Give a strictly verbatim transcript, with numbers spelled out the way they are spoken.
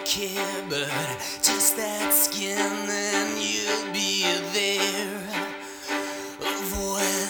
care, but just that skin, then you'll be there.